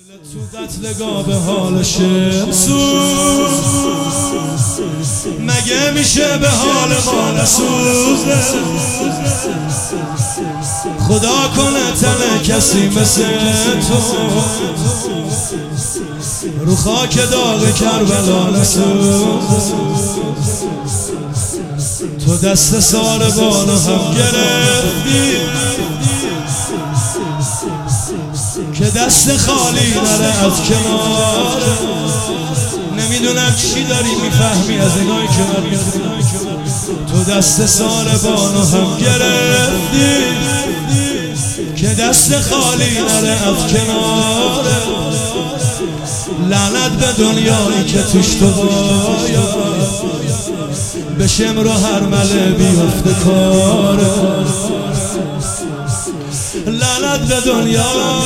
تو قتلگاه به حالشه مگه میشه به حال ما نسوزه؟ خدا کنه تن کسی مثل تو رو خاک داغ کربلا نسوزه. تو دست ساربانو هم گرفتی که دست خالی نره از کنار. نمیدونم چی داری میفهمی از اینایی که من میدونم. تو دست ساربانو هم گرفتی که دست خالی نره از کنار. لعنت به دنیایی که توش تو باید به شمر و هرمله بیفته کار. لعنت به دنیا،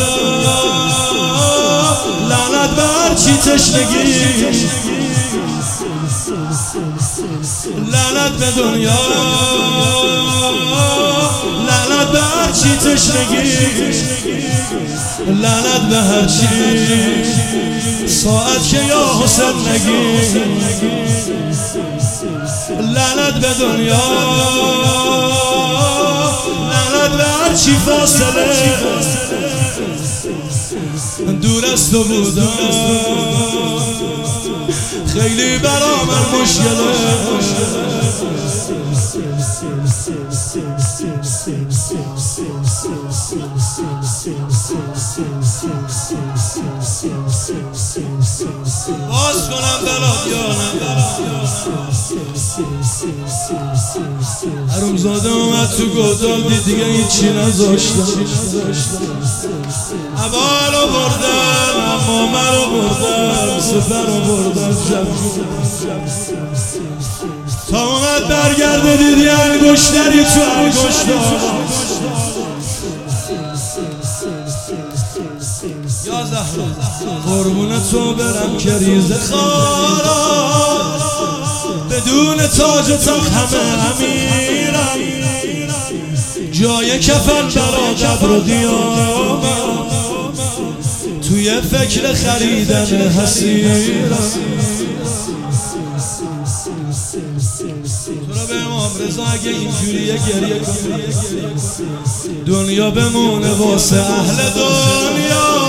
لعنت به هرچی تشنگی، لعنت به دنیا، لعنت به هرچی تشنگی، لعنت به هرچی ساعت که یا حسن نگی. لعنت به دنیا، لعنت به هرچی فاصله دور از تو بودم. خیلی برا من مشکله. باز کنم برات یانم حرومزاده اومد تو گودال دید دیگه هیچی نذاشتم. عبالو بردن اما منو بردن، سفرو بردن شب تا اومد برگرده دیدی انگشتری تو انگشتار. یا زهرا قربون تو برم که ریزه خارا بدون تاج و تخت همه امیرم. جای کفن برا قبر و دیامم توی فکر خریدن حسیرم. تو را به امام رضا اگه اینجوریه گریه کنی دنیا بمونه واسه اهل دنیا.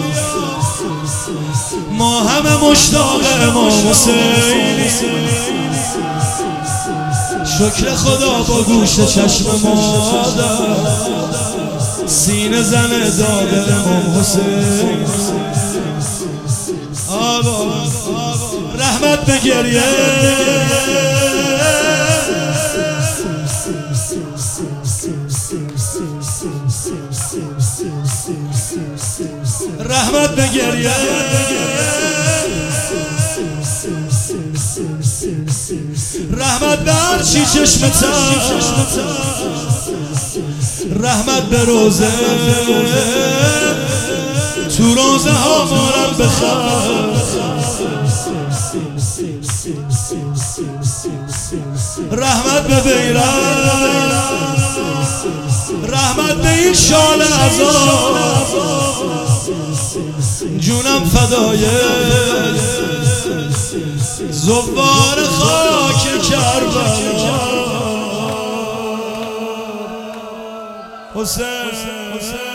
ما همه مشتاق امام حسین. شکر خدا با گوش چشم مادر سینه زنه داد امام حسین. آبا رحمت به گریه، رحمت به گریه، رحمت به هرچی چشم تر، رحمت به روزه تو روزه ها مارم بخواه. رحمت به بیرم، رحمت به این شال عذاب. جونم فدای زوار خاک کربلا. حسین